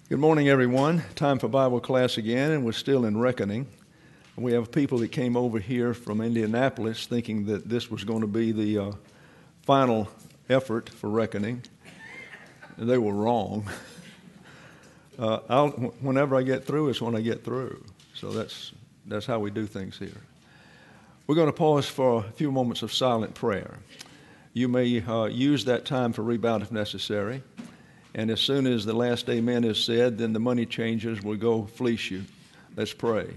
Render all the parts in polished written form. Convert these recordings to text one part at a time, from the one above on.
Good morning, everyone. Time for Bible class again, and we're still in reckoning. We have people that came over here from Indianapolis thinking that this was going to be the final effort for reckoning. They were wrong. Whenever I get through is when I get through. So that's how we do things here. We're going to pause for a few moments of silent prayer. You may use that time for rebound if necessary. And as soon as the last amen is said, then the money changers will go fleece you. Let's pray.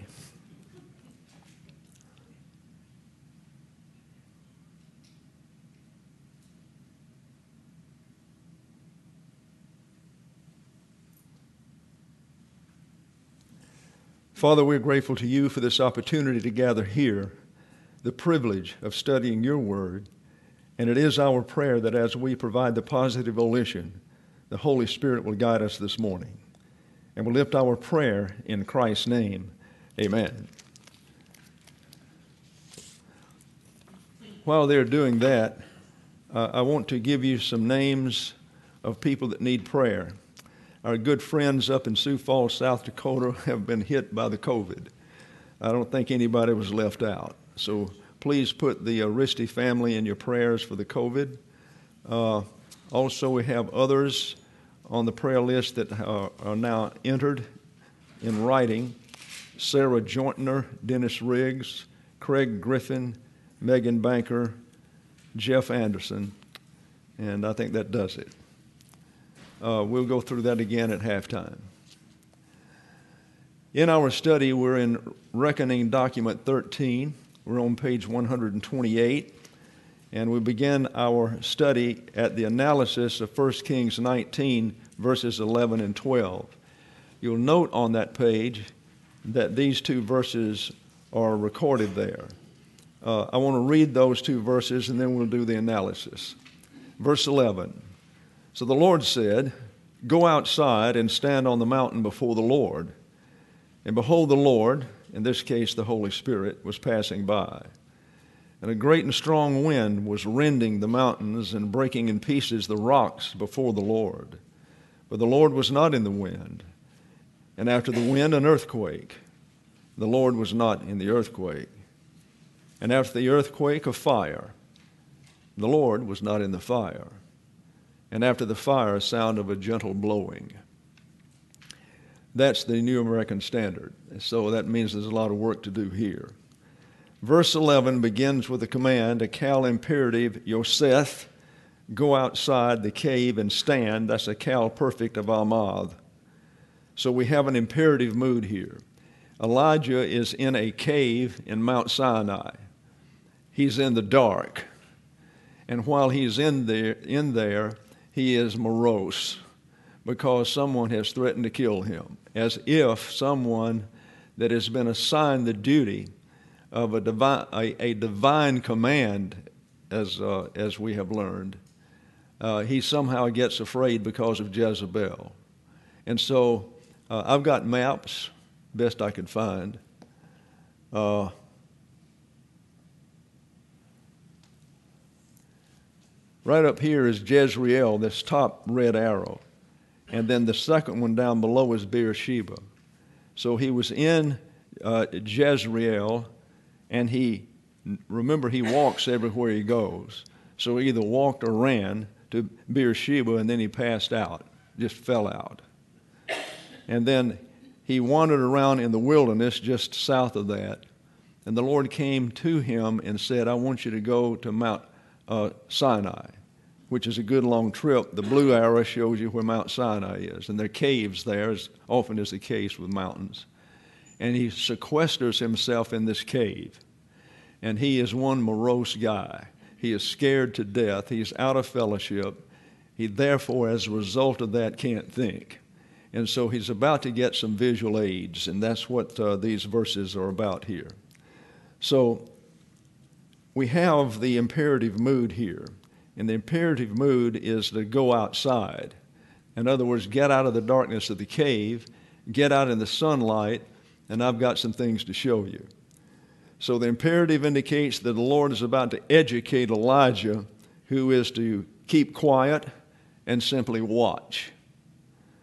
Father, we're grateful to you for this opportunity to gather here, the privilege of studying your word. And it is our prayer that as we provide the positive volition, the Holy Spirit will guide us this morning. And we'll lift our prayer in Christ's name. Amen. While they're doing that, I want to give you some names of people that need prayer. Our good friends up in Sioux Falls, South Dakota, have been hit by the COVID. I don't think anybody was left out. So please put the Aristi family in your prayers for the COVID. Also, we have others on the prayer list that are now entered in writing: Sarah Jointner, Dennis Riggs, Craig Griffin, Megan Banker, Jeff Anderson, and I think that does it. We'll go through that again at halftime. In our study, we're in Reckoning Document 13. We're on page 128. And we begin our study at the analysis of 1 Kings 19, verses 11 and 12. You'll note on that page that these two verses are recorded there. I want to read those two verses, and then we'll do the analysis. Verse 11, So the Lord said, Go outside and stand on the mountain before the Lord. And behold, the Lord, in this case the Holy Spirit, was passing by. And a great and strong wind was rending the mountains and breaking in pieces the rocks before the Lord. But the Lord was not in the wind. And after the wind, an earthquake. The Lord was not in the earthquake. And after the earthquake, a fire. The Lord was not in the fire. And after the fire, a sound of a gentle blowing. That's the New American Standard. So that means there's a lot of work to do here. Verse 11 begins with a command, a cal imperative, Yoseth, go outside the cave and stand. That's a cal perfect of Almad. So we have an imperative mood here. Elijah is in a cave in Mount Sinai. He's in the dark. And while he's in there, he is morose because someone has threatened to kill him, as if someone that has been assigned the duty of a divine command, as we have learned, he somehow gets afraid because of Jezebel. And so I've got maps, best I could find. Right up here is Jezreel, this top red arrow. And then the second one down below is Beersheba. So he was in Jezreel, and remember, he walks everywhere he goes. So he either walked or ran to Beersheba, and then he passed out, just fell out. And then he wandered around in the wilderness just south of that. And the Lord came to him and said, I want you to go to Mount Sinai, which is a good long trip. The blue arrow shows you where Mount Sinai is. And there are caves there, as often is the case with mountains. And he sequesters himself in this cave. And he is one morose guy. He is scared to death. He's out of fellowship. He therefore, as a result of that, can't think. And so he's about to get some visual aids, and that's what these verses are about here. So we have the imperative mood here. And the imperative mood is to go outside. In other words, get out of the darkness of the cave, get out in the sunlight, and I've got some things to show you. So the imperative indicates that the Lord is about to educate Elijah, who is to keep quiet and simply watch.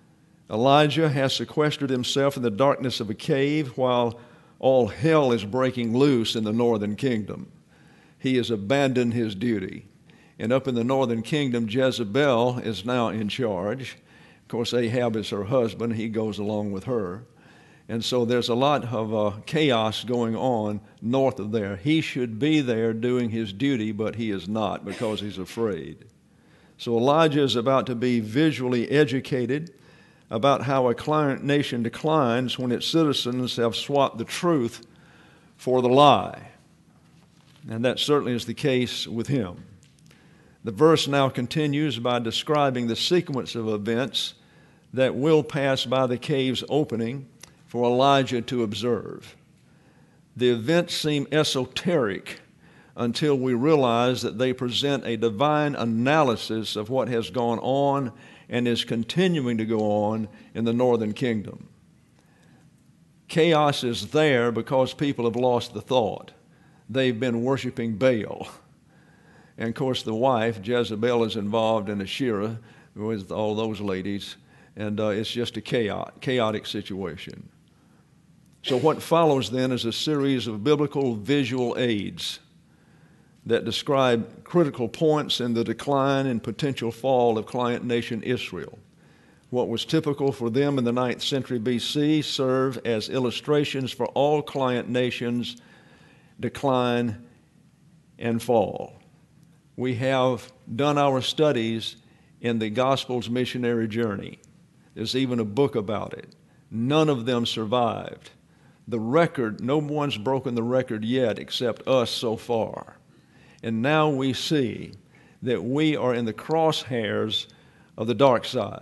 Elijah has sequestered himself in the darkness of a cave while all hell is breaking loose in the northern kingdom. He has abandoned his duty. And up in the northern kingdom, Jezebel is now in charge. Of course, Ahab is her husband. He goes along with her. And so there's a lot of chaos going on north of there. He should be there doing his duty, but he is not because he's afraid. So Elijah is about to be visually educated about how a client nation declines when its citizens have swapped the truth for the lie. And that certainly is the case with him. The verse now continues by describing the sequence of events that will pass by the cave's opening for Elijah to observe. The events seem esoteric until we realize that they present a divine analysis of what has gone on and is continuing to go on in the northern kingdom. Chaos is there because people have lost the thought. They've been worshiping Baal. And of course the wife, Jezebel, is involved in Asherah with all those ladies, and it's just a chaotic situation. So what follows then is a series of biblical visual aids that describe critical points in the decline and potential fall of client nation Israel. What was typical for them in the 9th century BC serve as illustrations for all client nations' decline and fall. We have done our studies in the Gospel's missionary journey. There's even a book about it. None of them survived. The record, no one's broken the record yet except us so far. And now we see that we are in the crosshairs of the dark side.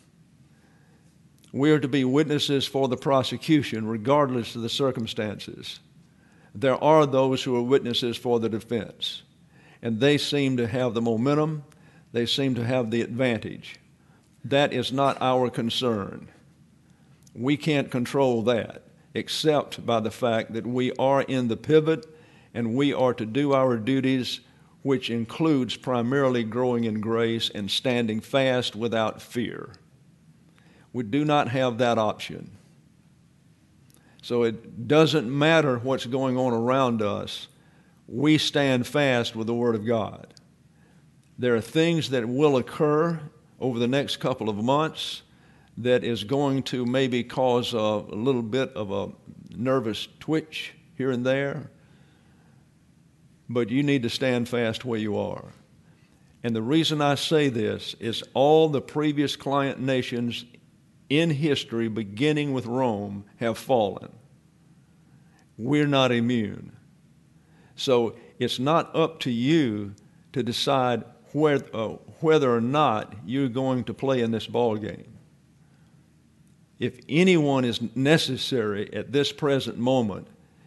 We are to be witnesses for the prosecution, regardless of the circumstances. There are those who are witnesses for the defense, and they seem to have the momentum. They seem to have the advantage. That is not our concern. We can't control that, except by the fact that we are in the pivot and we are to do our duties, which includes primarily growing in grace and standing fast without fear. We do not have that option. So it doesn't matter what's going on around us. We stand fast with the Word of God. There are things that will occur over the next couple of months that is going to maybe cause a little bit of a nervous twitch here and there. But you need to stand fast where you are. And the reason I say this is all the previous client nations in history, beginning with Rome, have fallen. We're not immune. So it's not up to you to decide whether or not you're going to play in this ball game. If anyone is necessary at this present moment,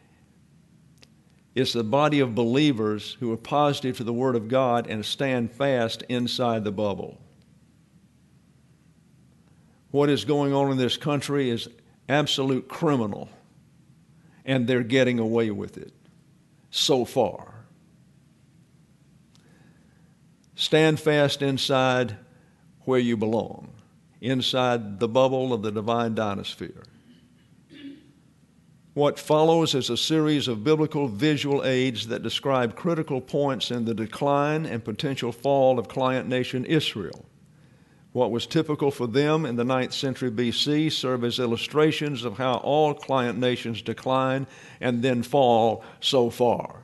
it's the body of believers who are positive to the Word of God and stand fast inside the bubble. What is going on in this country is absolute criminal, and they're getting away with it so far. Stand fast inside where you belong, inside the bubble of the divine dynasphere. What follows is a series of biblical visual aids that describe critical points in the decline and potential fall of client nation Israel. What was typical for them in the 9th century BC serve as illustrations of how all client nations decline and then fall so far.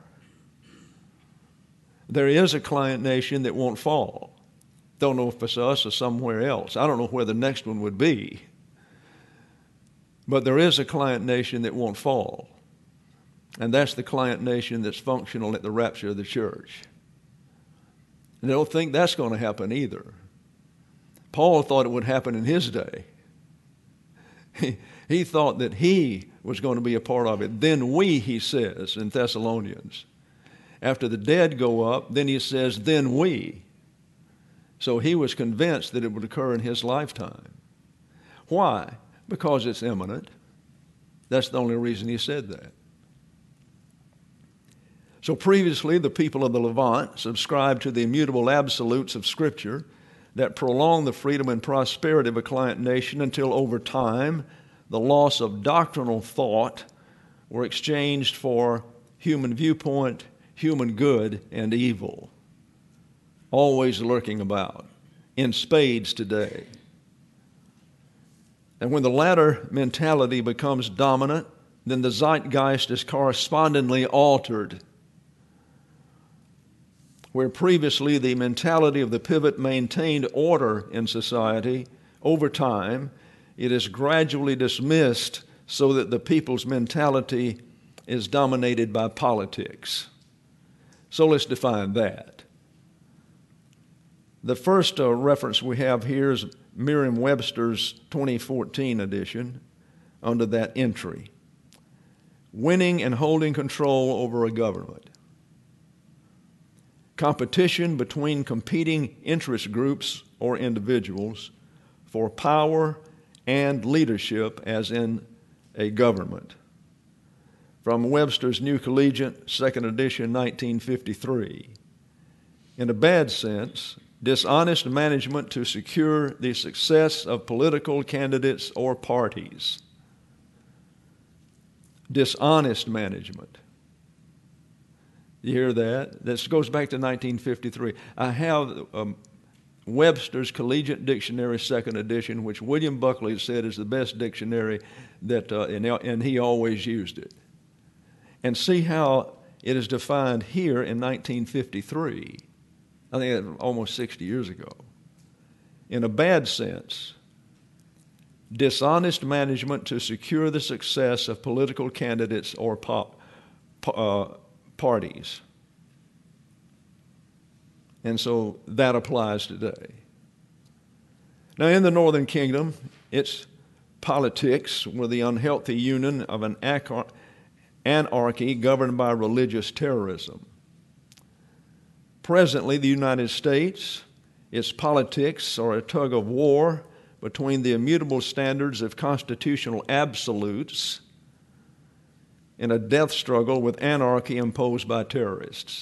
There is a client nation that won't fall. Don't know if it's us or somewhere else. I don't know where the next one would be. But there is a client nation that won't fall. And that's the client nation that's functional at the rapture of the church. And I don't think that's going to happen either. Paul thought it would happen in his day. He thought that he was going to be a part of it. Then we, he says in Thessalonians. After the dead go up, then he says, then we. So he was convinced that it would occur in his lifetime. Why? Because it's imminent. That's the only reason he said that. So previously, the people of the Levant subscribed to the immutable absolutes of Scripture, that prolonged the freedom and prosperity of a client nation until over time the loss of doctrinal thought were exchanged for human viewpoint, human good, and evil, always lurking about, in spades today. And when the latter mentality becomes dominant, then the zeitgeist is correspondingly altered. Where previously the mentality of the pivot maintained order in society, over time, it is gradually dismissed so that the people's mentality is dominated by politics. So let's define that. The first reference we have here is Merriam-Webster's 2014 edition under that entry: winning and holding control over a government. Competition between competing interest groups or individuals for power and leadership as in a government. From Webster's New Collegiate, 2nd edition, 1953. In a bad sense, dishonest management to secure the success of political candidates or parties. Dishonest management. You hear that? This goes back to 1953. I have Webster's Collegiate Dictionary, 2nd edition, which William Buckley said is the best dictionary that, and he always used it. And see how it is defined here in 1953. I think almost 60 years ago. In a bad sense, dishonest management to secure the success of political candidates or parties. And so that applies today. Now, in the Northern Kingdom, its politics were the unhealthy union of an anarchy governed by religious terrorism. Presently, the United States, its politics are a tug of war between the immutable standards of constitutional absolutes and a death struggle with anarchy imposed by terrorists.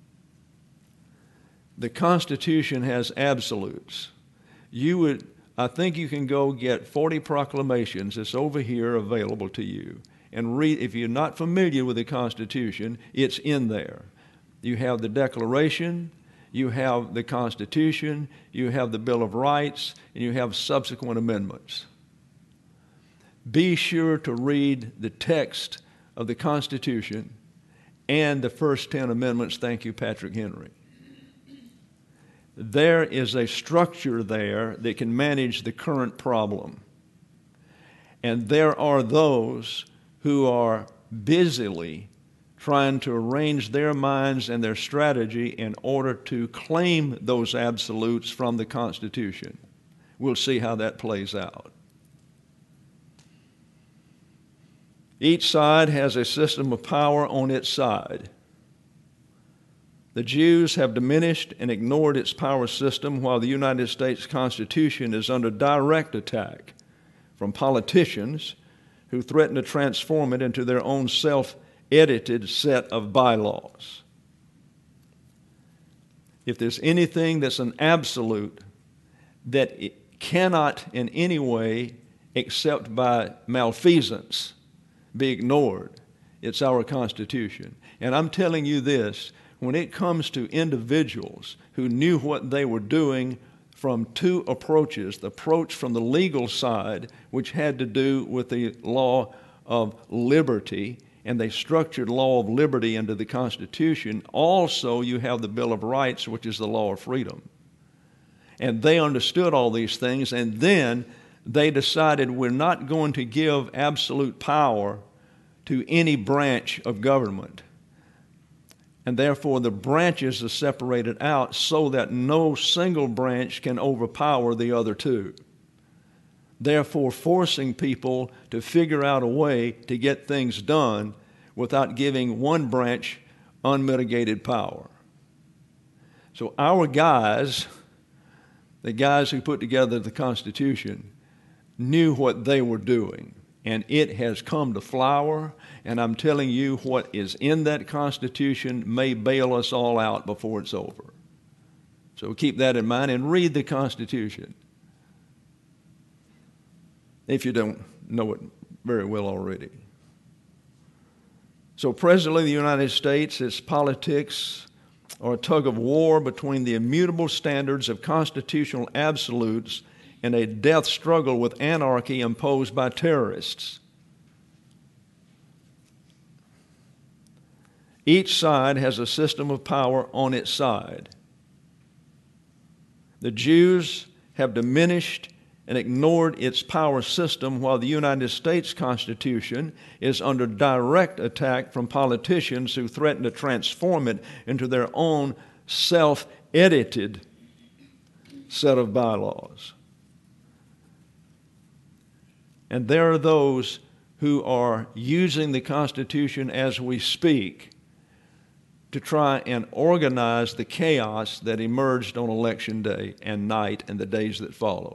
The Constitution has absolutes. I think you can go get 40 proclamations. It's over here available to you. And read, if you're not familiar with the Constitution, it's in there. You have the Declaration, you have the Constitution, you have the Bill of Rights, and you have subsequent amendments. Be sure to read the text of the Constitution and the first 10 amendments. Thank you, Patrick Henry. There is a structure there that can manage the current problem. And there are those who are busily trying to arrange their minds and their strategy in order to claim those absolutes from the Constitution. We'll see how that plays out. Each side has a system of power on its side. The Jews have diminished and ignored its power system, while the United States Constitution is under direct attack from politicians who threaten to transform it into their own self-edited set of bylaws. If there's anything that's an absolute that it cannot in any way, except by malfeasance, be ignored, it's our Constitution. And I'm telling you this, when it comes to individuals who knew what they were doing from two approaches, the approach from the legal side, which had to do with the law of liberty, and they structured law of liberty into the Constitution. Also, you have the Bill of Rights, which is the law of freedom. And they understood all these things, and then they decided we're not going to give absolute power to any branch of government. And therefore, the branches are separated out so that no single branch can overpower the other two. Therefore, forcing people to figure out a way to get things done without giving one branch unmitigated power. So our guys, the guys who put together the Constitution, knew what they were doing. And it has come to flower, and I'm telling you, what is in that Constitution may bail us all out before it's over. So keep that in mind and read the Constitution, if you don't know it very well already. So presently, the United States, its politics are a tug of war between the immutable standards of constitutional absolutes and a death struggle with anarchy imposed by terrorists. Each side has a system of power on its side. The Jews have diminished and ignored its power system, while the United States Constitution is under direct attack from politicians who threaten to transform it into their own self-edited set of bylaws. And there are those who are using the Constitution as we speak to try and organize the chaos that emerged on Election Day and night and the days that followed.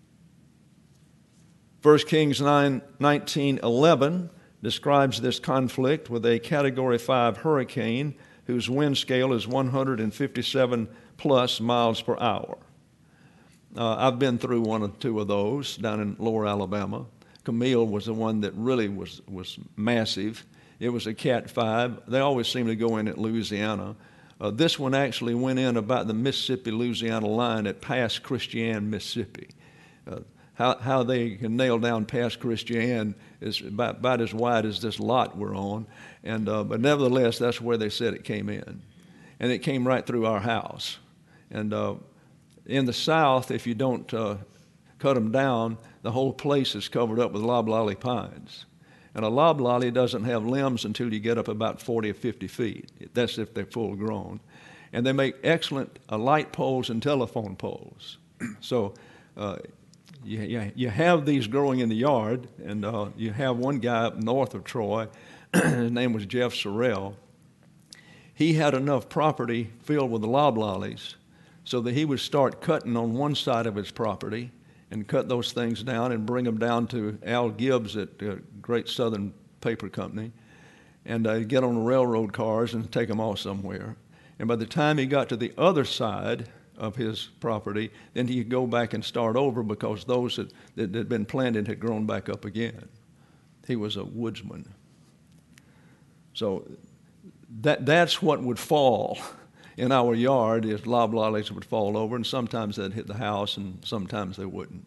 1 Kings 19:11 describes this conflict with a Category 5 hurricane whose wind scale is 157 plus miles per hour. I've been through one or two of those down in lower Alabama. Camille was the one that really was massive. It was a Cat 5. They always seem to go in at Louisiana. This one actually went in about the Mississippi-Louisiana line at Pass Christian, Mississippi. How they can nail down Pass Christian is about as wide as this lot we're on. But nevertheless, that's where they said it came in. And it came right through our house. And in the South, if you don't cut them down, the whole place is covered up with loblolly pines. And a loblolly doesn't have limbs until you get up about 40 or 50 feet. That's if they're full grown. And they make excellent light poles and telephone poles. So you have these growing in the yard, and you have one guy up north of Troy. His name was Jeff Sorrell. He had enough property filled with loblollies so that he would start cutting on one side of his property and cut those things down and bring them down to Al Gibbs at Great Southern Paper Company, and get on the railroad cars and take them off somewhere. And by the time he got to the other side of his property, then he could go back and start over because those that had been planted had grown back up again. He was a woodsman. So that's what would fall in our yard, is loblollies would fall over, and sometimes they'd hit the house and sometimes they wouldn't.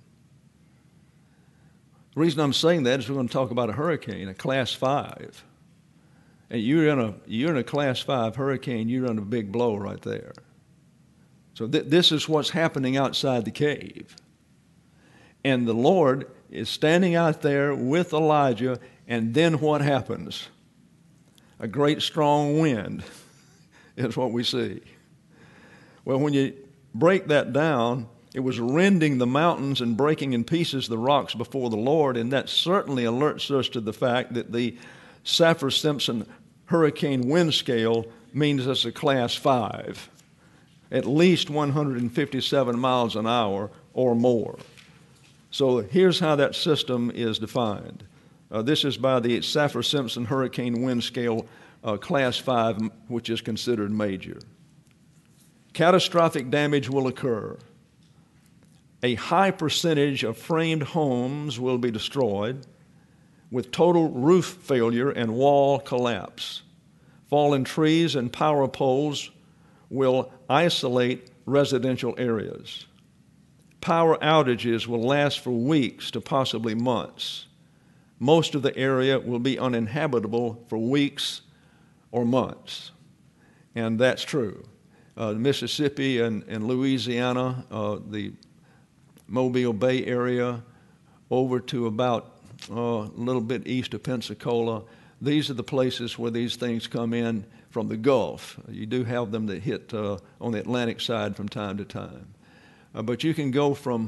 The reason I'm saying that is we're going to talk about a hurricane, a Class 5. And you're in a Class 5 hurricane, you're in a big blow right there. So this is what's happening outside the cave. And the Lord is standing out there with Elijah, and then what happens? A great strong wind is what we see. Well, when you break that down, it was rending the mountains and breaking in pieces the rocks before the Lord, and that certainly alerts us to the fact that the Saffir-Simpson hurricane wind scale means it's a Class 5, at least 157 miles an hour or more. So here's how that system is defined. This is by the Saffir-Simpson hurricane wind scale, Class 5, which is considered major. Catastrophic damage will occur. A high percentage of framed homes will be destroyed, with total roof failure and wall collapse. Fallen trees and power poles will isolate residential areas. Power outages will last for weeks to possibly months. Most of the area will be uninhabitable for weeks or months. And that's true. Mississippi and Louisiana, the Mobile Bay area, over to about a little bit east of Pensacola. These are the places where these things come in from the Gulf. You do have them that hit on the Atlantic side from time to time. But you can go from,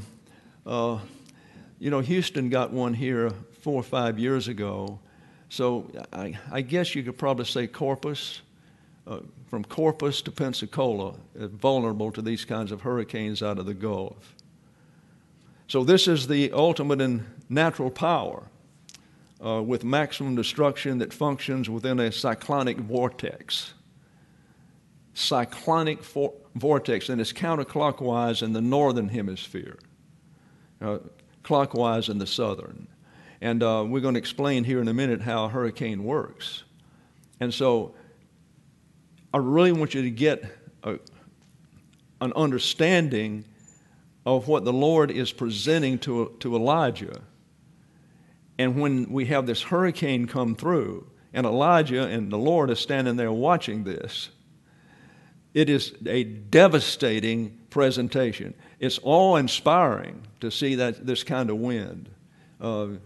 Houston got one here 4 or 5 years ago. So I guess you could probably say Corpus, from Corpus to Pensacola, vulnerable to these kinds of hurricanes out of the Gulf. So this is the ultimate in natural power with maximum destruction that functions within a cyclonic vortex. cyclonic vortex, and it's counterclockwise in the northern hemisphere, clockwise in the southern. And we're going to explain here in a minute how a hurricane works. And so I really want you to get an understanding of what the Lord is presenting to Elijah. And when we have this hurricane come through, and Elijah and the Lord is standing there watching this, it is a devastating presentation. It's awe-inspiring to see this kind of wind. When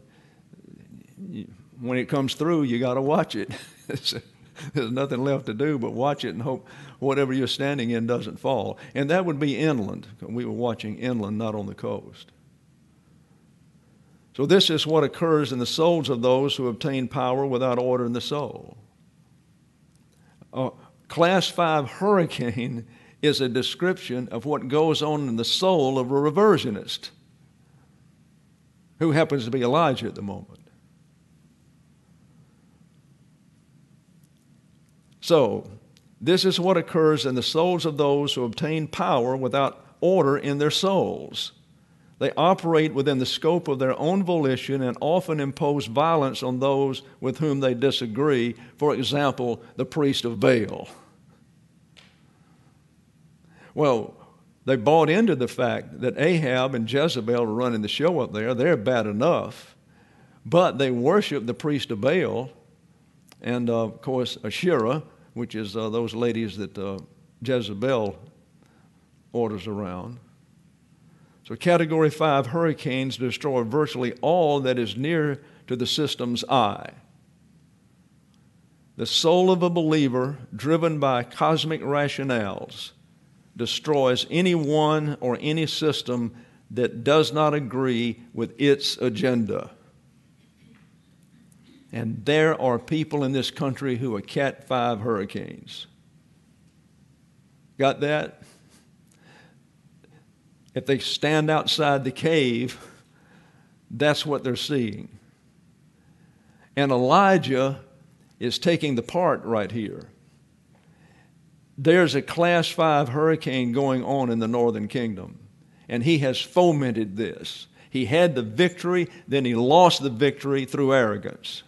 it comes through, you got to watch it. There's nothing left to do but watch it and hope whatever you're standing in doesn't fall. And that would be inland. We were watching inland, not on the coast. So this is what occurs in the souls of those who obtain power without order in the soul. A Class 5 hurricane is a description of what goes on in the soul of a reversionist, who happens to be Elijah at the moment. So, this is what occurs in the souls of those who obtain power without order in their souls. They operate within the scope of their own volition and often impose violence on those with whom they disagree. For example, the priest of Baal. Well, they bought into the fact that Ahab and Jezebel are running the show up there. They're bad enough. But they worship the priest of Baal and, of course, Asherah, which is those ladies that Jezebel orders around. So Category 5 hurricanes destroy virtually all that is near to the system's eye. The soul of a believer, driven by cosmic rationales, destroys anyone or any system that does not agree with its agenda. And there are people in this country who are Cat 5 hurricanes. Got that? If they stand outside the cave, that's what they're seeing. And Elijah is taking the part right here. There's a Class 5 hurricane going on in the northern kingdom, and he has fomented this. He had the victory, then he lost the victory through arrogance.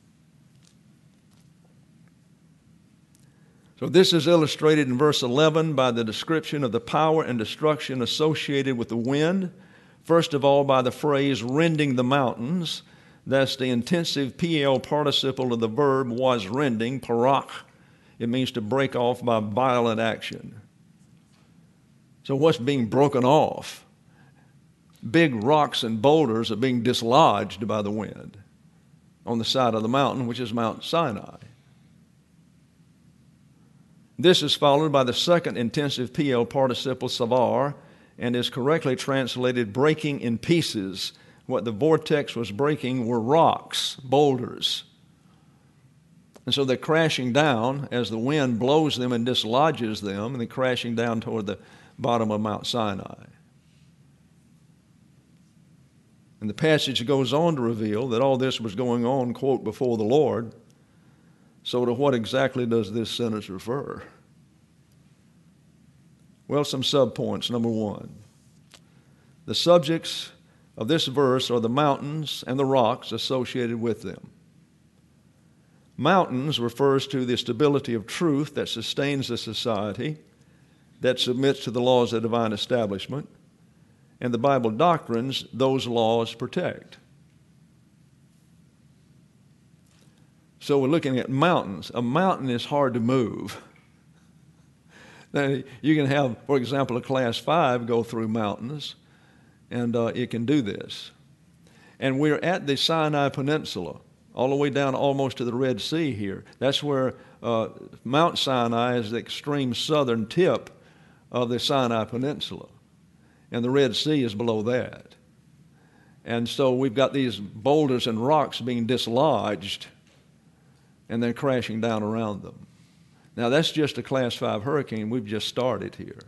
So this is illustrated in verse 11 by the description of the power and destruction associated with the wind. First of all, by the phrase rending the mountains. That's the intensive PL participle of the verb was rending, parak. It means to break off by violent action. So what's being broken off? Big rocks and boulders are being dislodged by the wind on the side of the mountain, which is Mount Sinai. This is followed by the second intensive PL participle savar and is correctly translated breaking in pieces. What the vortex was breaking were rocks, boulders. And so they're crashing down as the wind blows them and dislodges them, and they're crashing down toward the bottom of Mount Sinai. And the passage goes on to reveal that all this was going on, quote, before the Lord. So to what exactly does this sentence refer? Well, some subpoints. Number one, the subjects of this verse are the mountains and the rocks associated with them. Mountains refers to the stability of truth that sustains a society, that submits to the laws of divine establishment, and the Bible doctrines those laws protect. So we're looking at mountains. A mountain is hard to move. Now, you can have, for example, a Class 5 go through mountains, and it can do this. And we're at the Sinai Peninsula, all the way down almost to the Red Sea here. That's where Mount Sinai is the extreme southern tip of the Sinai Peninsula, and the Red Sea is below that. And so we've got these boulders and rocks being dislodged and then crashing down around them. Now, that's just a Class 5 hurricane. We've just started here.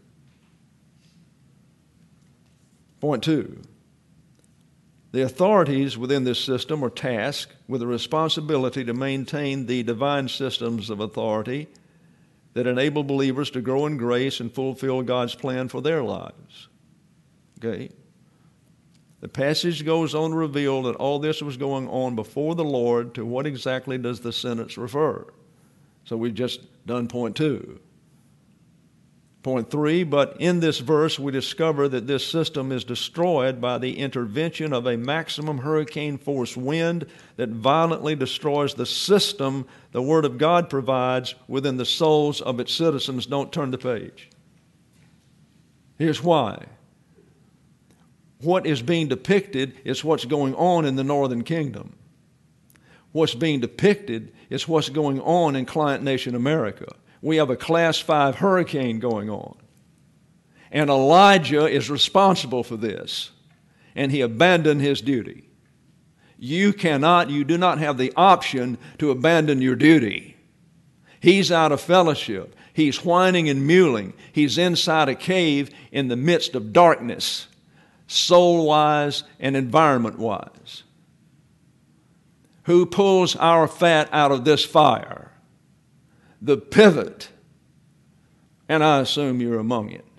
Point two, the authorities within this system are tasked with the responsibility to maintain the divine systems of authority that enable believers to grow in grace and fulfill God's plan for their lives. Okay? The passage goes on to reveal that all this was going on before the Lord. To what exactly does the sentence refer? So we've just done point 2. Point 3, but in this verse we discover that this system is destroyed by the intervention of a maximum hurricane force wind that violently destroys the system the Word of God provides within the souls of its citizens. Don't turn the page. Here's why. What is being depicted is what's going on in the northern kingdom. What's being depicted is what's going on in client nation America. We have a Class 5 hurricane going on. And Elijah is responsible for this. And he abandoned his duty. You do not have the option to abandon your duty. He's out of fellowship. He's whining and mewling. He's inside a cave in the midst of darkness, soul-wise and environment-wise. Who pulls our fat out of this fire? The pivot, and I assume you're among it.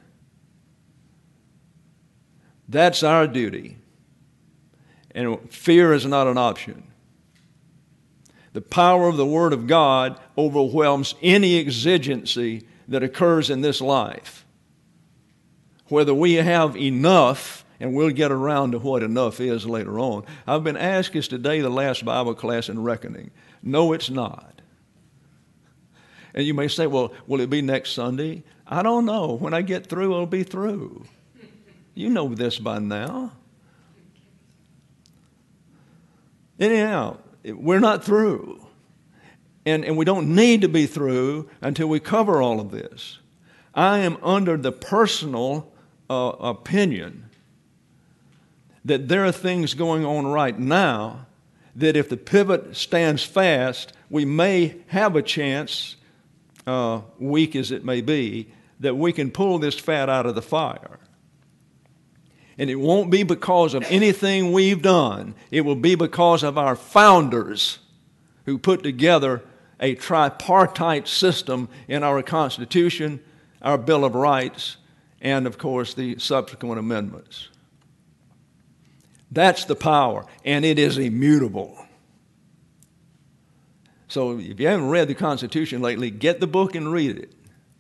That's our duty, and fear is not an option. The power of the Word of God overwhelms any exigency that occurs in this life. Whether we have enough, and we'll get around to what enough is later on. I've been asked, is today the last Bible class in reckoning? No, it's not. And you may say, well, will it be next Sunday? I don't know. When I get through, it'll be through. You know this by now. Anyhow, we're not through. And we don't need to be through until we cover all of this. I am under the personal opinion that there are things going on right now that if the pivot stands fast, we may have a chance, weak as it may be, that we can pull this fat out of the fire. And it won't be because of anything we've done. It will be because of our founders who put together a tripartite system in our Constitution, our Bill of Rights, and, of course, the subsequent amendments. That's the power, and it is immutable. So if you haven't read the Constitution lately, get the book and read it.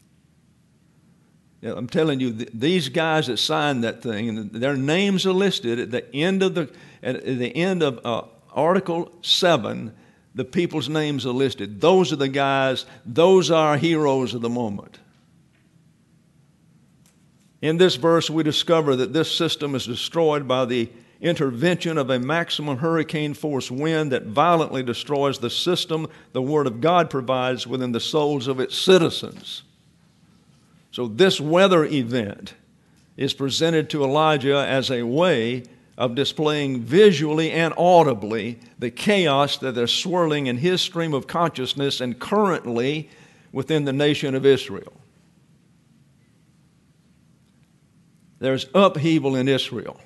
I'm telling you, these guys that signed that thing, and their names are listed at the end of Article 7. The people's names are listed. Those are the guys. Those are our heroes of the moment. In this verse, we discover that this system is destroyed by the intervention of a maximum hurricane force wind that violently destroys the system the Word of God provides within the souls of its citizens. So this weather event is presented to Elijah as a way of displaying visually and audibly the chaos that is swirling in his stream of consciousness and currently within the nation of Israel. There's upheaval in Israel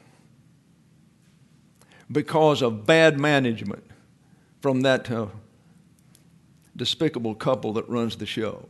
because of bad management from that despicable couple that runs the show.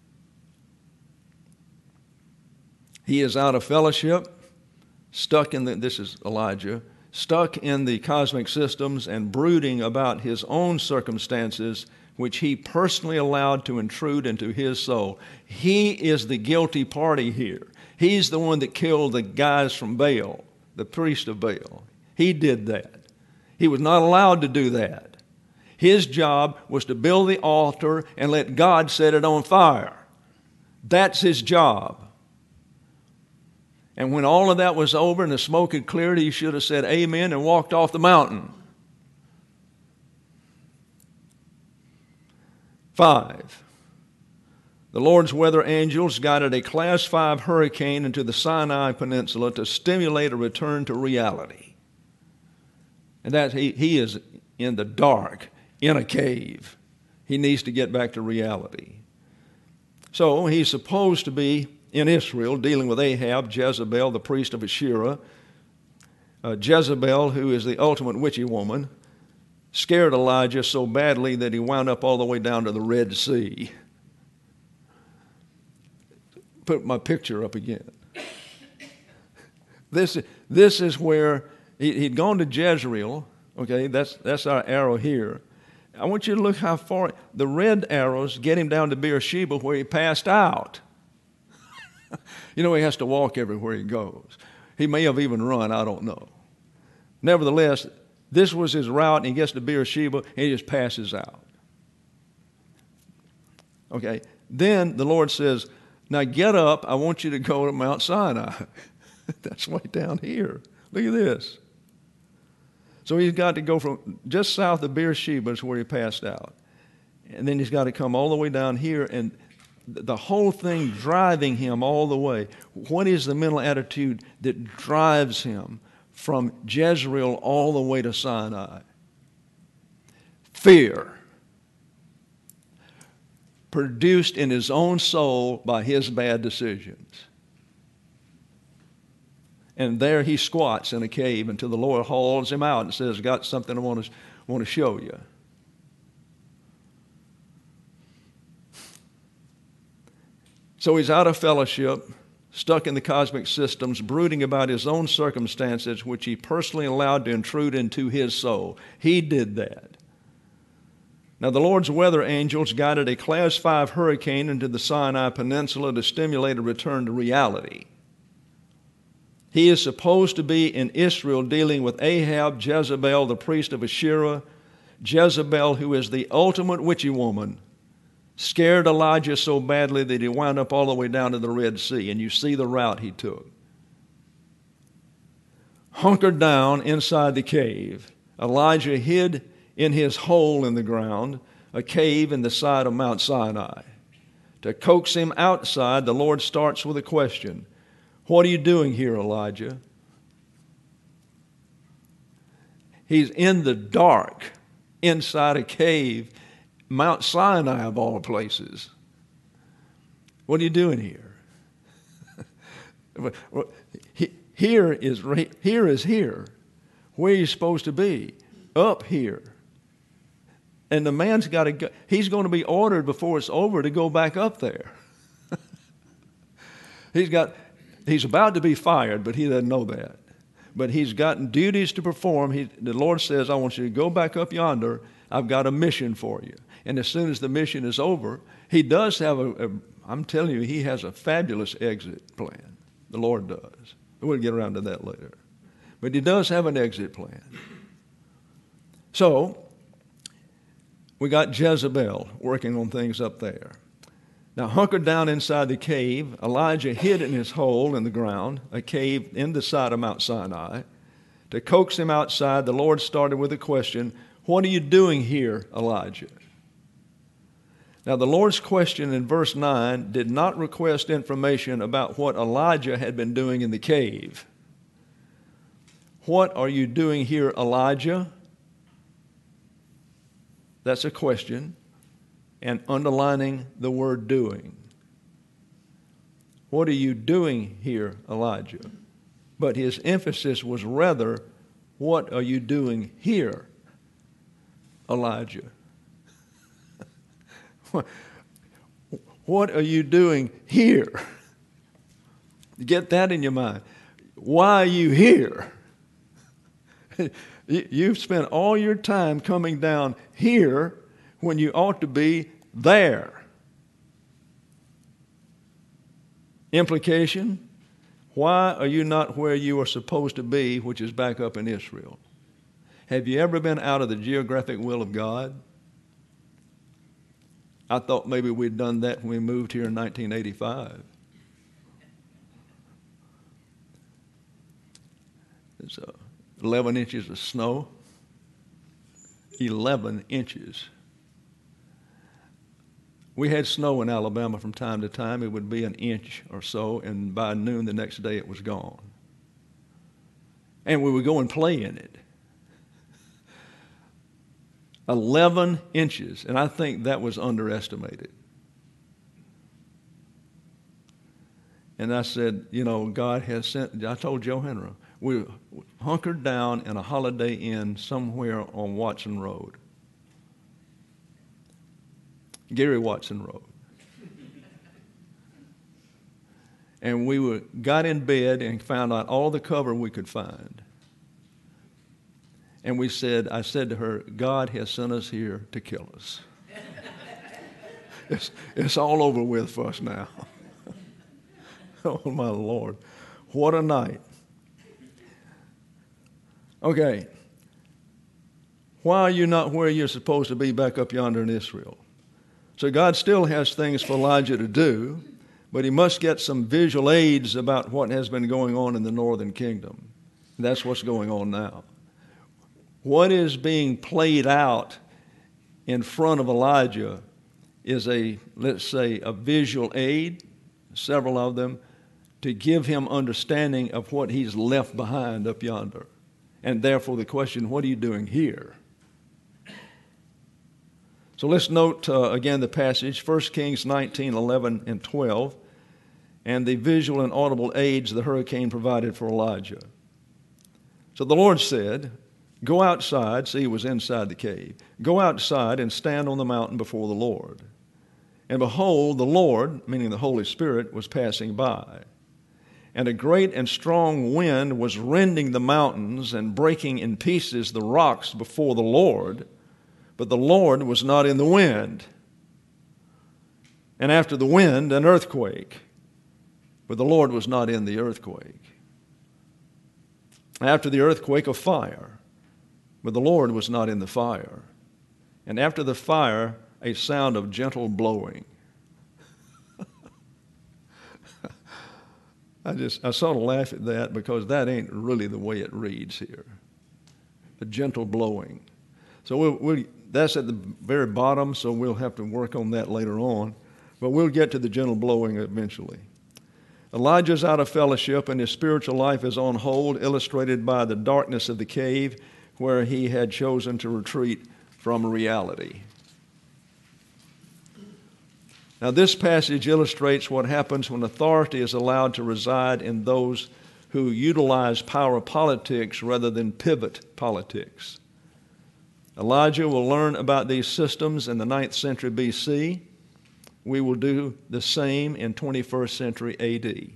He is out of fellowship, stuck in this is Elijah, stuck in the cosmic systems and brooding about his own circumstances, which he personally allowed to intrude into his soul. He is the guilty party here. He's the one that killed the guys from Baal, the priest of Baal. He did that. He was not allowed to do that. His job was to build the altar and let God set it on fire. That's his job. And when all of that was over and the smoke had cleared, he should have said amen and walked off the mountain. 5. The Lord's weather angels guided a Class 5 hurricane into the Sinai Peninsula to stimulate a return to reality. And that he is in the dark, in a cave. He needs to get back to reality. So he's supposed to be in Israel dealing with Ahab, Jezebel, the priest of Asherah. Jezebel, who is the ultimate witchy woman, scared Elijah so badly that he wound up all the way down to the Red Sea. put my picture up again. This is where he'd gone to Jezreel. Okay, that's our arrow here. I want you to look how far the red arrows get him down to Beersheba, where he passed out. You know, he has to walk everywhere he goes. He may have even run, I don't know. Nevertheless, this was his route, and he gets to Beersheba, and he just passes out. Okay, then the Lord says, now get up, I want you to go to Mount Sinai. That's way down here. Look at this. So he's got to go from just south of Beersheba is where he passed out. And then he's got to come all the way down here, and the whole thing driving him all the way. What is the mental attitude that drives him from Jezreel all the way to Sinai? Fear. Produced in his own soul by his bad decisions. And there he squats in a cave until the Lord hauls him out and says, got something I want to show you. So he's out of fellowship, stuck in the cosmic systems, brooding about his own circumstances, which he personally allowed to intrude into his soul. He did that. Now, the Lord's weather angels guided a Class 5 hurricane into the Sinai Peninsula to stimulate a return to reality. He is supposed to be in Israel dealing with Ahab, Jezebel, the priest of Asherah, Jezebel, who is the ultimate witchy woman, scared Elijah so badly that he wound up all the way down to the Red Sea, and you see the route he took. Hunkered down inside the cave, Elijah hid in his hole in the ground, a cave in the side of Mount Sinai. To coax him outside, the Lord starts with a question. What are you doing here, Elijah? He's in the dark, inside a cave, Mount Sinai of all places. What are you doing here? Here is here. Where are you supposed to be? Up here. And the man's got to go. He's going to be ordered before it's over to go back up there. He's about to be fired, but he doesn't know that. But he's gotten duties to perform. The Lord says, I want you to go back up yonder. I've got a mission for you. And as soon as the mission is over, he does have I'm telling you, he has a fabulous exit plan. The Lord does. We'll get around to that later. But he does have an exit plan. So, we got Jezebel working on things up there. Now, hunkered down inside the cave, Elijah hid in his hole in the ground, a cave in the side of Mount Sinai. To coax him outside, the Lord started with a question, what are you doing here, Elijah? Now, the Lord's question in verse 9 did not request information about what Elijah had been doing in the cave. What are you doing here, Elijah? That's a question, and underlining the word doing. What are you doing here, Elijah? But his emphasis was rather, what are you doing here, Elijah? What are you doing here? Get that in your mind. Why are you here? You've spent all your time coming down here when you ought to be there. Implication, why are you not where you are supposed to be, which is back up in Israel? Have you ever been out of the geographic will of God? I thought maybe we'd done that when we moved here in 1985. It's 11 inches of snow. 11 inches. We had snow in Alabama from time to time. It would be an inch or so, and by noon the next day it was gone. And we would go and play in it. 11 inches, and I think that was underestimated. And I said, you know, God has sent, I told Joe Henry, we hunkered down in a Holiday Inn somewhere on Watson Road. Gary Watson Road. And we got in bed and found out all the cover we could find. And I said to her, God has sent us here to kill us. It's all over with for us now. Oh, my Lord. What a night. Okay. Why are you not where you're supposed to be back up yonder in Israel? So God still has things for Elijah to do, but he must get some visual aids about what has been going on in the northern kingdom. That's what's going on now. What is being played out in front of Elijah is let's say, a visual aid, several of them, to give him understanding of what he's left behind up yonder. And therefore the question, what are you doing here? So let's note again the passage, 1 Kings 19, 11, and 12, and the visual and audible aids the hurricane provided for Elijah. So the Lord said, go outside, see, he was inside the cave, go outside and stand on the mountain before the Lord. And behold, the Lord, meaning the Holy Spirit, was passing by. And a great and strong wind was rending the mountains and breaking in pieces the rocks before the Lord, but the Lord was not in the wind. And after the wind, an earthquake, but the Lord was not in the earthquake. After the earthquake, a fire, but the Lord was not in the fire. And after the fire, a sound of gentle blowing. I sort of laugh at that because that ain't really the way it reads here. A gentle blowing. So that's at the very bottom, so we'll have to work on that later on. But we'll get to the gentle blowing eventually. Elijah's out of fellowship and his spiritual life is on hold, illustrated by the darkness of the cave where he had chosen to retreat from reality. Now, this passage illustrates what happens when authority is allowed to reside in those who utilize power politics rather than pivot politics. Elijah will learn about these systems in the 9th century BC. We will do the same in 21st century AD.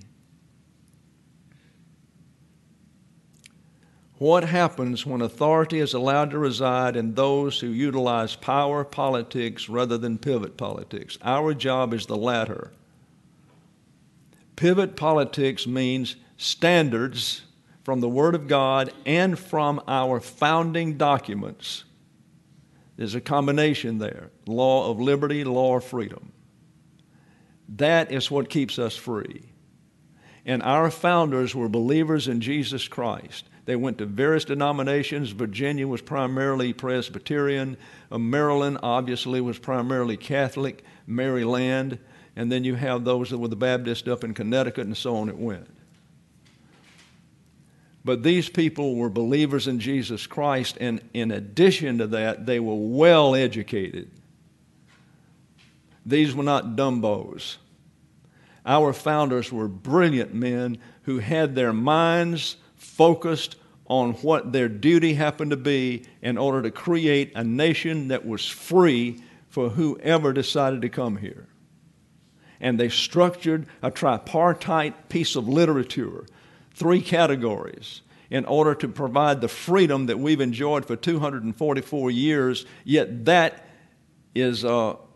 What happens when authority is allowed to reside in those who utilize power politics rather than pivot politics? Our job is the latter. Pivot politics means standards from the Word of God and from our founding documents. There's a combination there. Law of liberty, law of freedom. That is what keeps us free. And our founders were believers in Jesus Christ. They went to various denominations. Virginia was primarily Presbyterian. Maryland, obviously, was primarily Catholic. Maryland. And then you have those that were the Baptists up in Connecticut, and so on it went. But these people were believers in Jesus Christ, and in addition to that, they were well educated. These were not dumbos. Our founders were brilliant men who had their minds focused on what their duty happened to be in order to create a nation that was free for whoever decided to come here. And they structured a tripartite piece of literature, 3 categories, in order to provide the freedom that we've enjoyed for 244 years, yet that is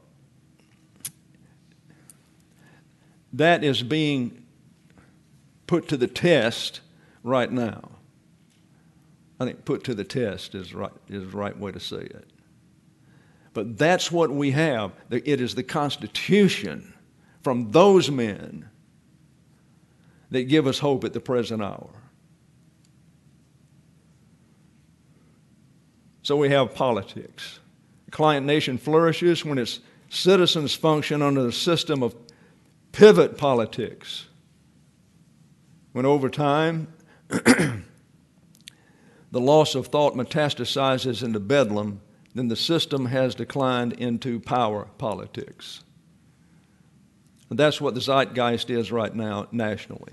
being put to the test right now. I think put to the test is the right way to say it. But that's what we have. It is the Constitution from those men that give us hope at the present hour. So we have politics. The client nation flourishes when its citizens function under the system of pivot politics. When over time, the loss of thought metastasizes into bedlam, then the system has declined into power politics. And that's what the zeitgeist is right now nationally.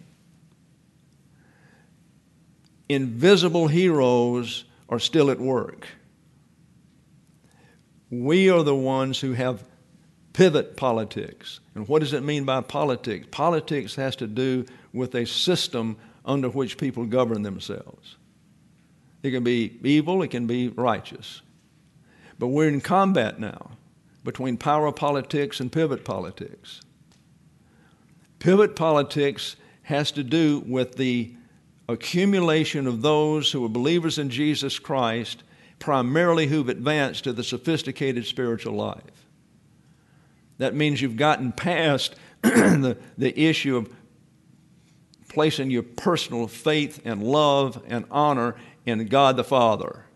Invisible heroes are still at work. We are the ones who have pivot politics. And what does it mean by politics? Politics has to do with a system under which people govern themselves. It can be evil, it can be righteous. But we're in combat now between power politics and pivot politics. Pivot politics has to do with the accumulation of those who are believers in Jesus Christ, primarily who've advanced to the sophisticated spiritual life. That means you've gotten past the issue of placing your personal faith and love and honor in God the Father.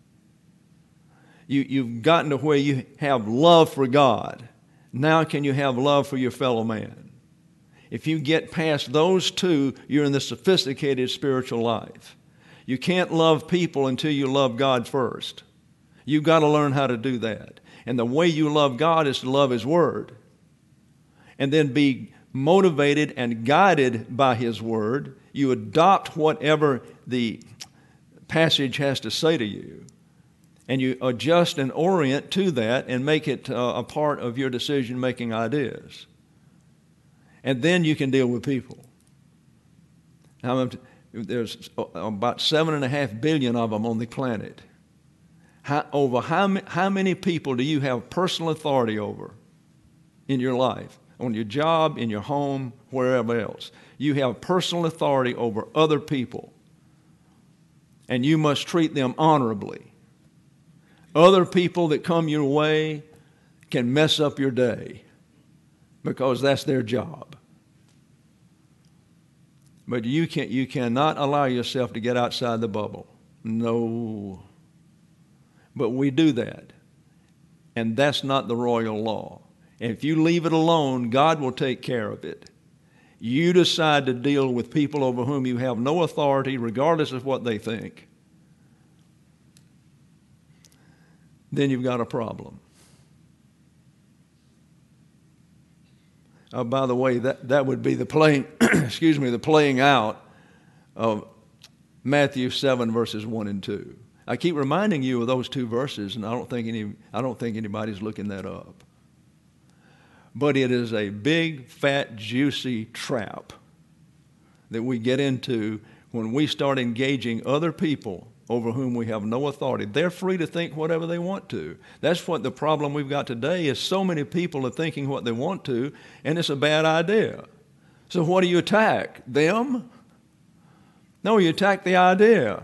You've gotten to where you have love for God. Now can you have love for your fellow man? If you get past those two, you're in the sophisticated spiritual life. You can't love people until you love God first. You've got to learn how to do that. And the way you love God is to love His Word. And then be motivated and guided by His Word. You adopt whatever the passage has to say to you. And you adjust and orient to that and make it a part of your decision-making ideas. And then you can deal with people. Now, there's about 7.5 billion of them on the planet. How many people do you have personal authority over in your life, on your job, in your home, wherever else? You have personal authority over other people, and you must treat them honorably. Other people that come your way can mess up your day because that's their job. But you cannot allow yourself to get outside the bubble. No. But we do that. And that's not the royal law. And if you leave it alone, God will take care of it. You decide to deal with people over whom you have no authority, regardless of what they think, then you've got a problem. By the way, that would be the playing, the playing out of Matthew 7 verses 1 and 2. I keep reminding you of those two verses, and I don't think anybody's looking that up. But it is a big, fat, juicy trap that we get into when we start engaging other people over whom we have no authority. They're free to think whatever they want to. That's what the problem we've got today is. So many people are thinking what they want to, and it's a bad idea. So what do you attack? Them? No, you attack the idea.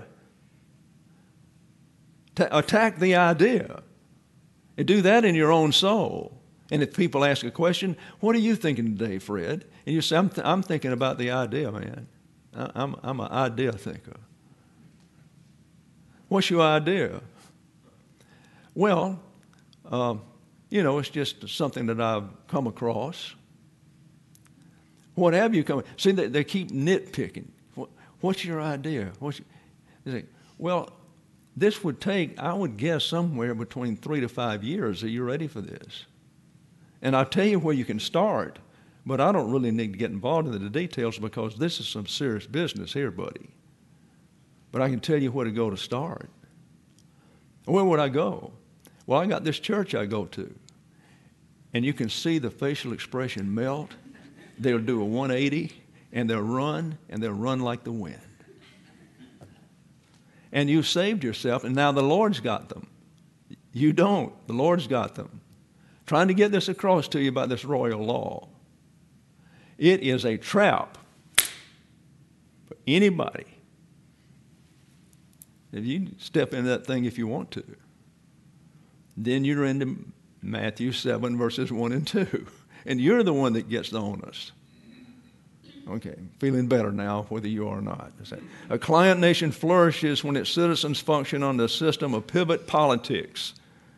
Attack the idea. And do that in your own soul. And if people ask a question, what are you thinking today, Fred? And you say, I'm thinking about the idea, man. I'm an idea thinker. What's your idea? Well, it's just something that I've come across. What have you come? See, they keep nitpicking. What's your idea? They say, well, this would take, I would guess, somewhere between 3 to 5 years. Are you ready for this? And I'll tell you where you can start, but I don't really need to get involved in the details because this is some serious business here, buddy. But I can tell you where to go to start. Where would I go? Well, I got this church I go to. And you can see the facial expression melt. They'll do a 180, and they'll run like the wind. And you've saved yourself, and now the Lord's got them. You don't. The Lord's got them. Trying to get this across to you about this royal law. It is a trap for anybody. If you step into that thing if you want to, then you're into Matthew 7 verses 1 and 2. And you're the one that gets the onus. Okay, feeling better now, whether you are or not. A client nation flourishes when its citizens function on the system of pivot politics.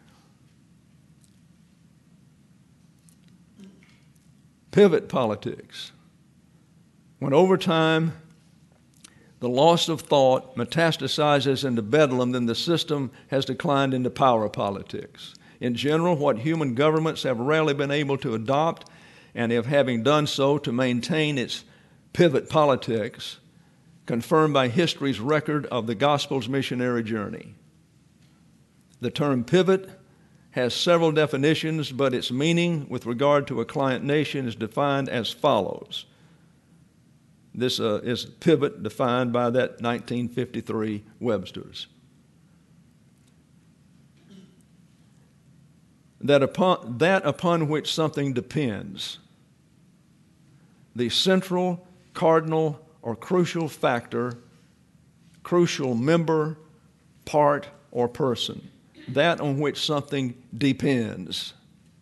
Pivot politics. When over time the loss of thought metastasizes into bedlam, then the system has declined into power politics. In general, what human governments have rarely been able to adopt, and if having done so, to maintain its pivot politics, confirmed by history's record of the gospel's missionary journey. The term pivot has several definitions, but its meaning with regard to a client nation is defined as follows. This is pivot defined by that 1953 Webster's. That upon which something depends, the central, cardinal, or crucial factor, crucial member, part, or person, that on which something depends.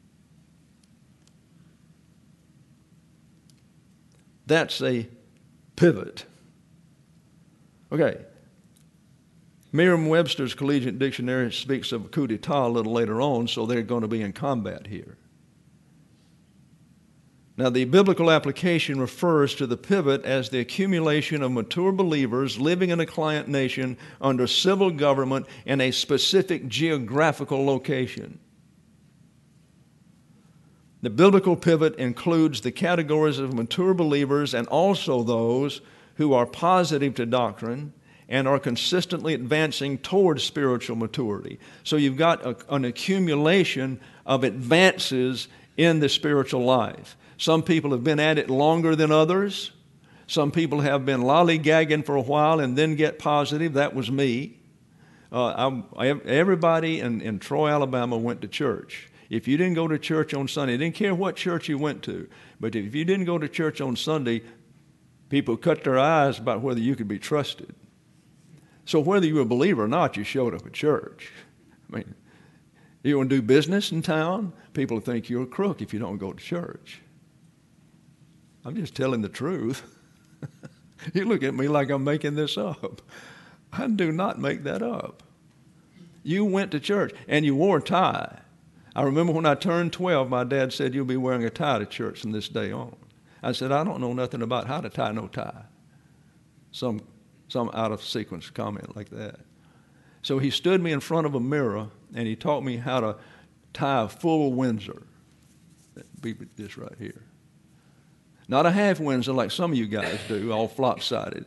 That's a pivot. Okay. Merriam-Webster's Collegiate Dictionary speaks of a coup d'etat a little later on, so they're going to be in combat here. Now, the biblical application refers to the pivot as the accumulation of mature believers living in a client nation under civil government in a specific geographical location. The biblical pivot includes the categories of mature believers and also those who are positive to doctrine and are consistently advancing towards spiritual maturity. So you've got an accumulation of advances in the spiritual life. Some people have been at it longer than others. Some people have been lollygagging for a while and then get positive. That was me. Everybody in Troy, Alabama went to church. If you didn't go to church on Sunday, didn't care what church you went to, but if you didn't go to church on Sunday, people cut their eyes about whether you could be trusted. So whether you were a believer or not, you showed up at church. I mean, you want to do business in town, people think you're a crook if you don't go to church. I'm just telling the truth. You look at me like I'm making this up. I do not make that up. You went to church and you wore a tie. I remember when I turned 12, my dad said, "You'll be wearing a tie to church from this day on." I said, "I don't know nothing about how to tie no tie." Some out of sequence comment like that. So he stood me in front of a mirror and he taught me how to tie a full Windsor. Be this right here. Not a half Windsor like some of you guys do, all flop-sided.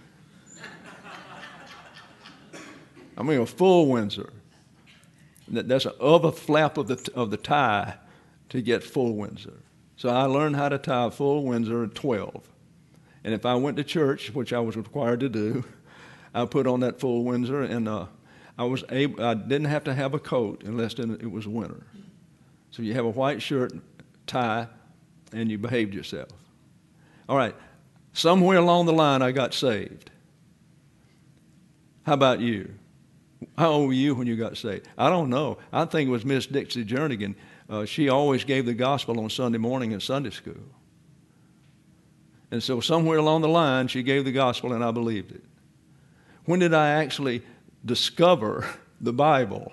I mean a full Windsor. That's an other flap of the tie to get full Windsor. So I learned how to tie a full Windsor at 12. And if I went to church, which I was required to do, I put on that full Windsor, and I didn't have to have a coat unless it was winter. So you have a white shirt, tie, and you behaved yourself. All right. Somewhere along the line, I got saved. How about you? How old were you when you got saved? I don't know. I think it was Miss Dixie Jernigan. She always gave the gospel on Sunday morning in Sunday school. And so somewhere along the line, she gave the gospel, and I believed it. When did I actually discover the Bible?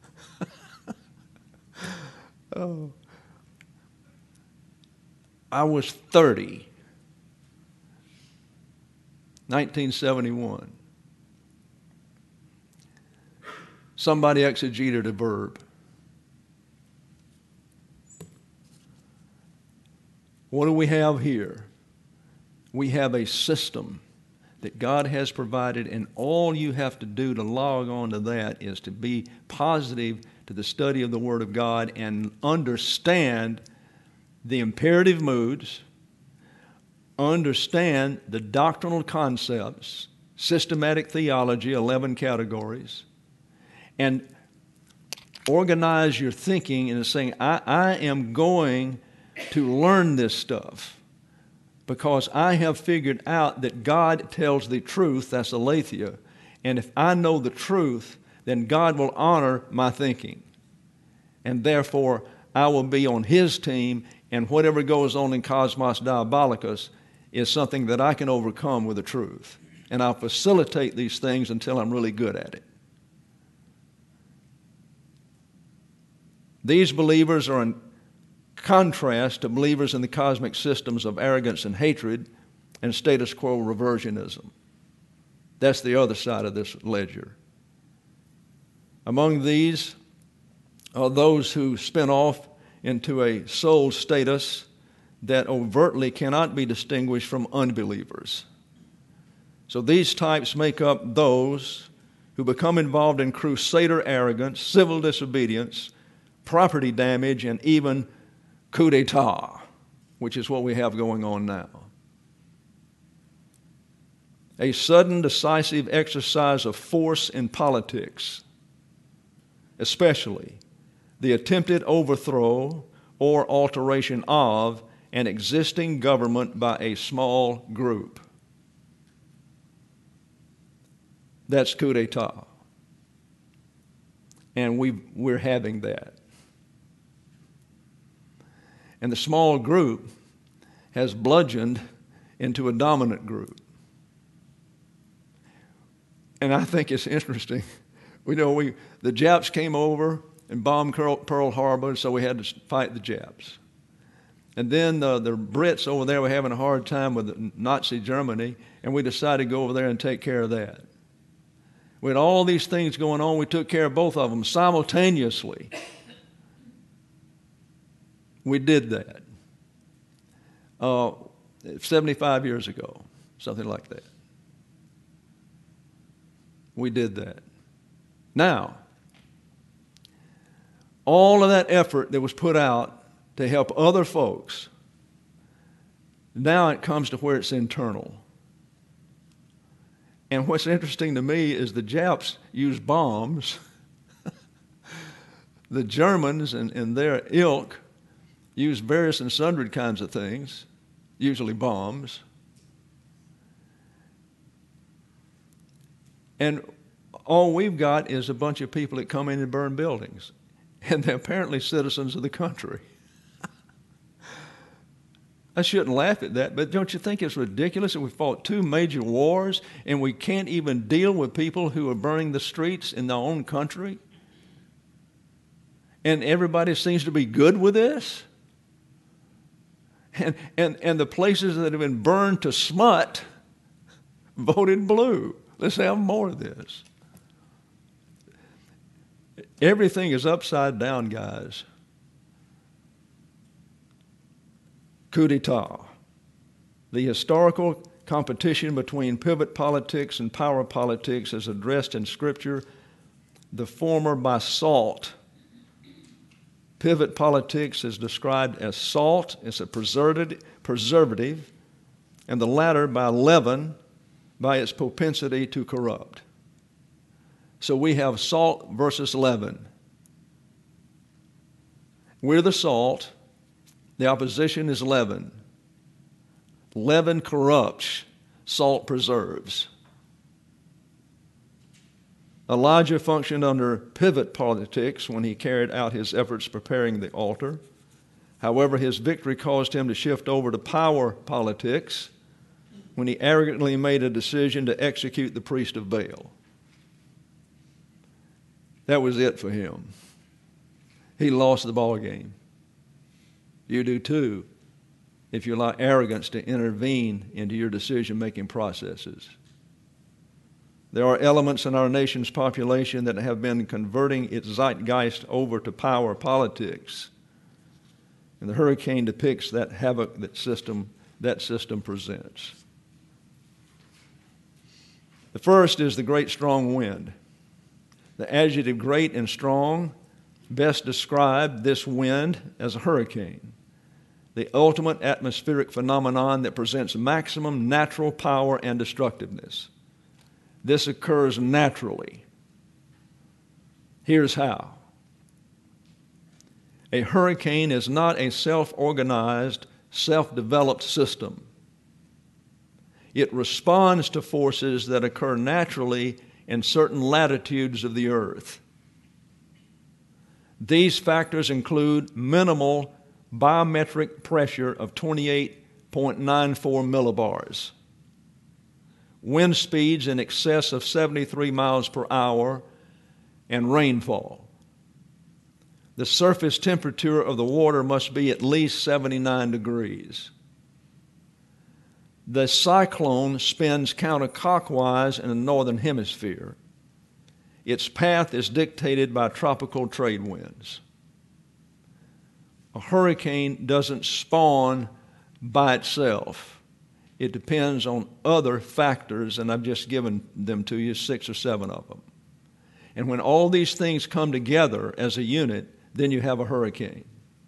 Oh. I was 30, 1971. Somebody exegeted a verb. What do we have here? We have a system that God has provided, and all you have to do to log on to that is to be positive to the study of the Word of God and understand the imperative moods, understand the doctrinal concepts, systematic theology, 11 categories, and organize your thinking into saying, I am going to learn this stuff because I have figured out that God tells the truth, that's aletheia, and if I know the truth, then God will honor my thinking. And therefore, I will be on His team, and whatever goes on in Cosmos Diabolicus is something that I can overcome with the truth. And I'll facilitate these things until I'm really good at it. These believers are in contrast to believers in the cosmic systems of arrogance and hatred and status quo reversionism. That's the other side of this ledger. Among these are those who spin off into a soul status that overtly cannot be distinguished from unbelievers. So these types make up those who become involved in crusader arrogance, civil disobedience, property damage, and even coup d'etat, which is what we have going on now. A sudden, decisive exercise of force in politics, especially the attempted overthrow or alteration of an existing government by a small group. That's coup d'etat. And we're having that. And the small group has bludgeoned into a dominant group. And I think it's interesting. The Japs came over and bombed Pearl Harbor, so we had to fight the Japs. And then the Brits over there were having a hard time with Nazi Germany, and we decided to go over there and take care of that. We had all these things going on. We took care of both of them simultaneously. We did that 75 years ago, something like that. We did that. Now, all of that effort that was put out to help other folks, now it comes to where it's internal. And what's interesting to me is the Japs use bombs. The Germans and their ilk use various and sundry kinds of things, usually bombs. And all we've got is a bunch of people that come in and burn buildings. And they're apparently citizens of the country. I shouldn't laugh at that, but don't you think it's ridiculous that we fought 2 major wars and we can't even deal with people who are burning the streets in their own country? And everybody seems to be good with this? And the places that have been burned to smut voted blue. Let's have more of this. Everything is upside down, guys. Coup d'etat, the historical competition between pivot politics and power politics is addressed in Scripture, the former by salt. Pivot politics is described as salt, it's a preservative, and the latter by leaven, by its propensity to corrupt. So we have salt versus leaven. We're the salt. The opposition is leaven. Leaven corrupts, salt preserves. Elijah functioned under pivot politics when he carried out his efforts preparing the altar. However, his victory caused him to shift over to power politics when he arrogantly made a decision to execute the priest of Baal. That was it for him. He lost the ball game. You do too, if you allow arrogance to intervene into your decision-making processes. There are elements in our nation's population that have been converting its zeitgeist over to power politics. And the hurricane depicts that havoc that system presents. The first is the great strong wind. The adjective great and strong best described this wind as a hurricane, the ultimate atmospheric phenomenon that presents maximum natural power and destructiveness. This occurs naturally. Here's how. A hurricane is not a self-organized, self-developed system. It responds to forces that occur naturally in certain latitudes of the earth. These factors include minimal biometric pressure of 28.94 millibars, wind speeds in excess of 73 miles per hour, and rainfall. The surface temperature of the water must be at least 79 degrees. The cyclone spins counterclockwise in the northern hemisphere. Its path is dictated by tropical trade winds. A hurricane doesn't spawn by itself. It depends on other factors, and I've just given them to you, 6 or 7 of them. And when all these things come together as a unit, then you have a hurricane.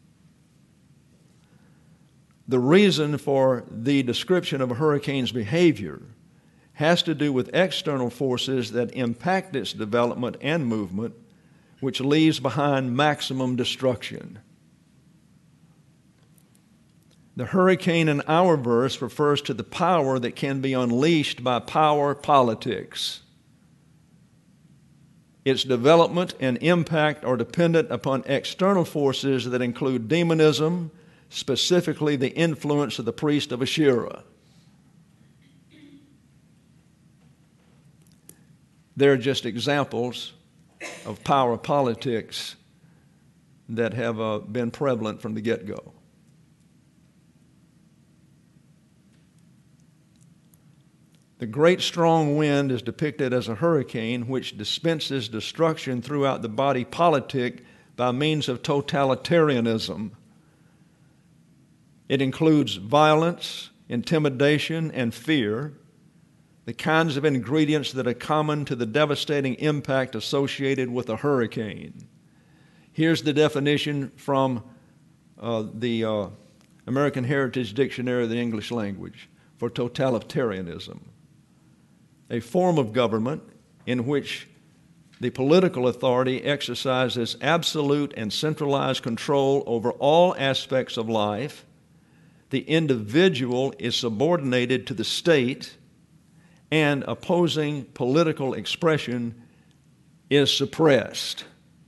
The reason for the description of a hurricane's behavior has to do with external forces that impact its development and movement, which leaves behind maximum destruction. The hurricane in our verse refers to the power that can be unleashed by power politics. Its development and impact are dependent upon external forces that include demonism, specifically the influence of the priest of Asherah. They're just examples of power politics that have been prevalent from the get-go. The great strong wind is depicted as a hurricane which dispenses destruction throughout the body politic by means of totalitarianism. It includes violence, intimidation, and fear, the kinds of ingredients that are common to the devastating impact associated with a hurricane. Here's the definition from the American Heritage Dictionary of the English Language for totalitarianism: a form of government in which the political authority exercises absolute and centralized control over all aspects of life. The individual is subordinated to the state, and opposing political expression is suppressed.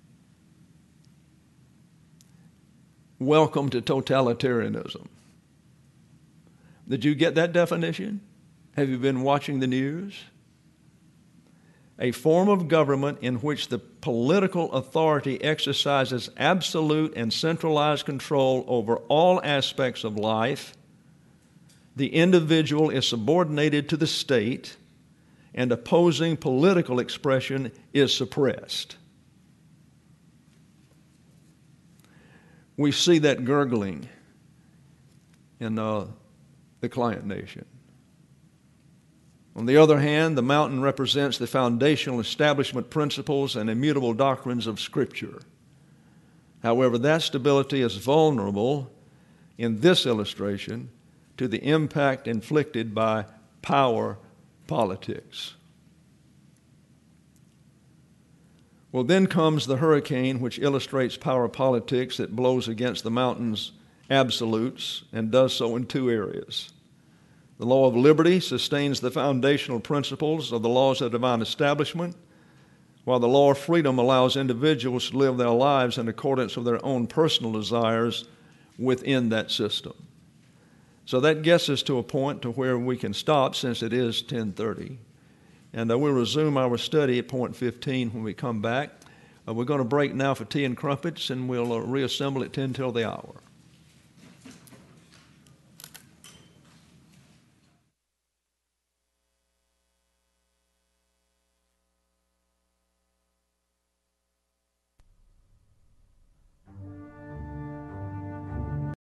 Welcome to totalitarianism. Did you get that definition? Have you been watching the news? A form of government in which the political authority exercises absolute and centralized control over all aspects of life. The individual is subordinated to the state, and opposing political expression is suppressed. We see that gurgling in the client nation. On the other hand, the mountain represents the foundational establishment principles and immutable doctrines of Scripture. However, that stability is vulnerable in this illustration to the impact inflicted by power politics. Well, then comes the hurricane, which illustrates power politics that blows against the mountain's absolutes and does so in two areas. The law of liberty sustains the foundational principles of the laws of divine establishment, while the law of freedom allows individuals to live their lives in accordance with their own personal desires within that system. So that gets us to a point to where we can stop, since it is 10:30. And we'll resume our study at point 15 when we come back. We're going to break now for tea and crumpets, and we'll reassemble at 10 till the hour.